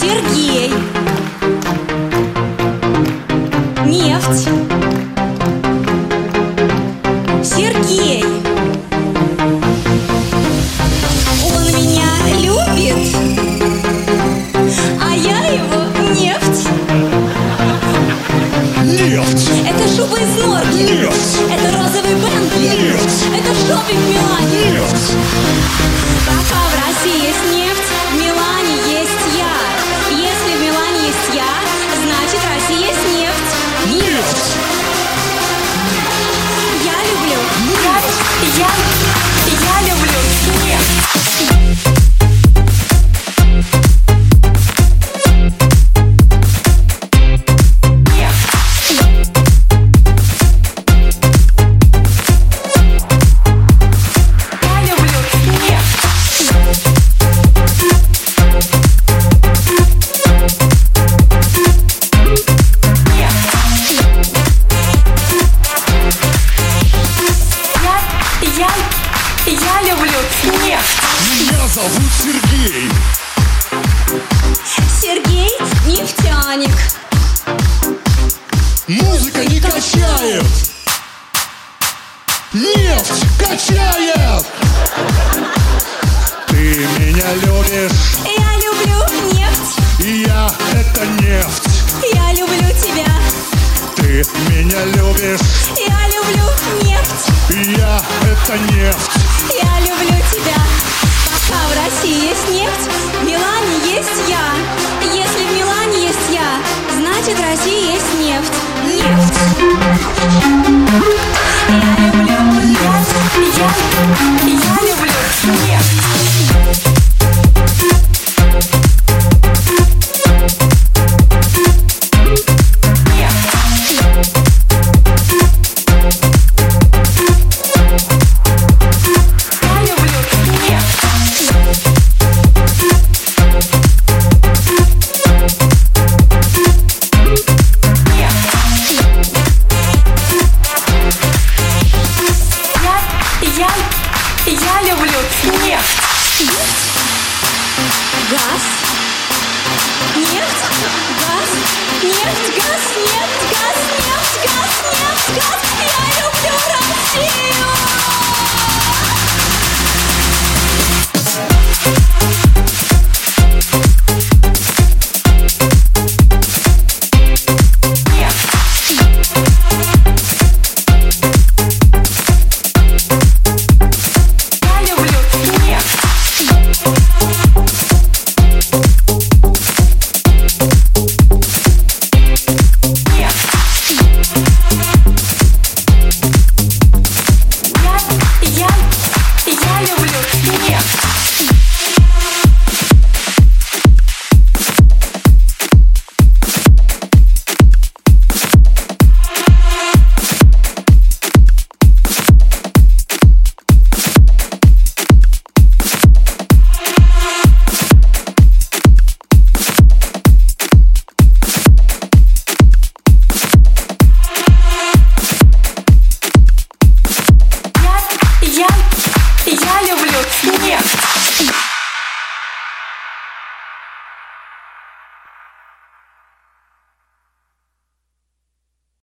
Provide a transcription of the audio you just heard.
Сергей. Нефть. Сергей. Он меня любит, а я его нефть. Нефть. Это шуба из норки. Нефть. Это розовый Бентли. Нефть. Это шопинг в Милане. Нефть. Пока в России есть нефть, в Милане есть я. Если в Милане есть я, значит в России есть нефть. Нефть. Я люблю. Я люблю нефть. Я люблю нефть. Меня зовут Сергей. Сергей нефтяник. Музыка не качает. Нефть качает. Ты меня любишь, Я люблю нефть. и я — это нефть. Я люблю тебя. Ты меня любишь, Я люблю нефть. и я — это нефть. Я люблю тебя. Пока в России есть нефть, в Милане есть я. Если в Милане есть я, значит в России есть нефть. Нефть. Я люблю нефть. Я люблю нефть. Я люблю нефть.